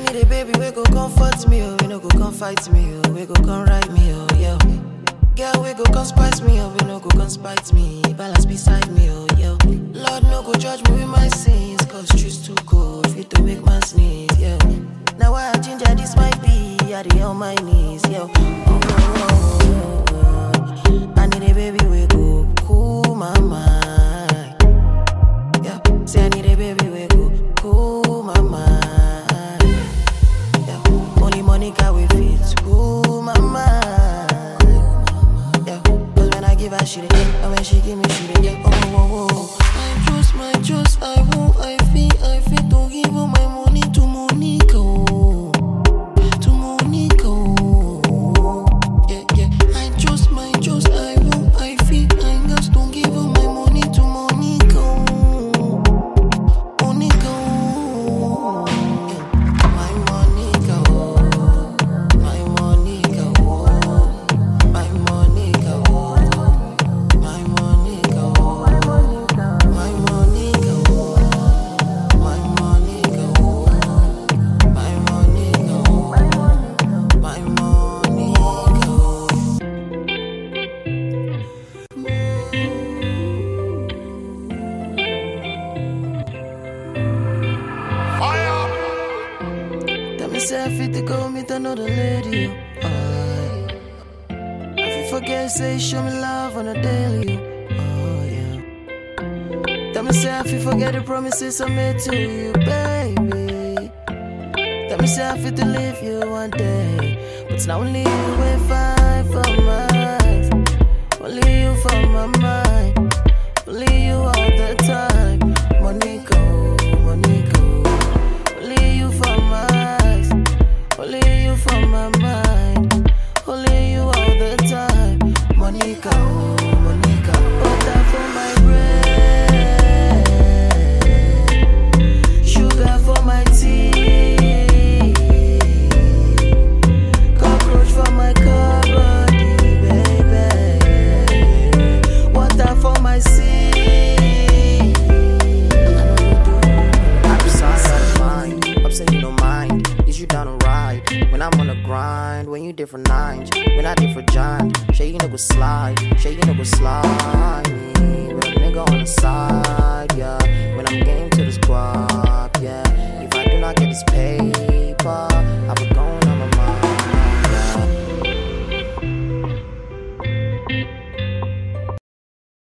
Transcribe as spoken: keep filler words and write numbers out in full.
need a baby, we go comfort me, oh, we no go come fight me, oh, we go come write me, oh, yeah. Girl, we go come spice me, oh, we no go come spite me, balance beside me, oh, yeah. Lord, no go judge me with my sins, cause truth's too cold, fit to make man sneeze, yeah. Now I ginger, this might be, I dey on my knees, yeah. Oh, oh, oh, oh, oh. I need a baby, we go cool my mind, yeah. Say I need a baby, we go cool my mind, yeah. Only money can we fit cool my mind, yeah. Cause when I give her shit, and when she give me shit, yeah. Oh, oh, oh. I trust, my trust, I won't, I feel, I feel. Don't give all my money to Monica, oh. To Monica, oh. Yeah, yeah. I trust, my trust, I won't, I feel, I just don't give all my money to Monica, oh. Monica, oh. Yeah. My Monica, oh. My Monica, oh. My Monica, oh. My Monica, oh. My Monica, oh. My Monica, oh. My Monica, oh. My Monica, oh. Tell me say I fit to go meet another lady, oh. Aye. I fit forget, say show me love on a daily, oh yeah. Tell me say I fit forget the promises I made to you, baby. Tell me say I fit to leave you one day, but now only you will find for mine. Only you for my mind. Only you all the time. Money go, money go. Only you for my eyes. Only you for my mind. Only you all the time. Money go, money go. Butter for my bread. Sugar for my tea. Cockroach for my cupboard, baby. Water for my sea. Upside out of mind, upset you don't mind. Is you down to ride? When I'm on the grind, when you different nines, when I different giant. Shay you nigga slide, shay you nigga slide me. With a nigga on the side, yeah. When I'm game to this guap, yeah. If I do not get this paper,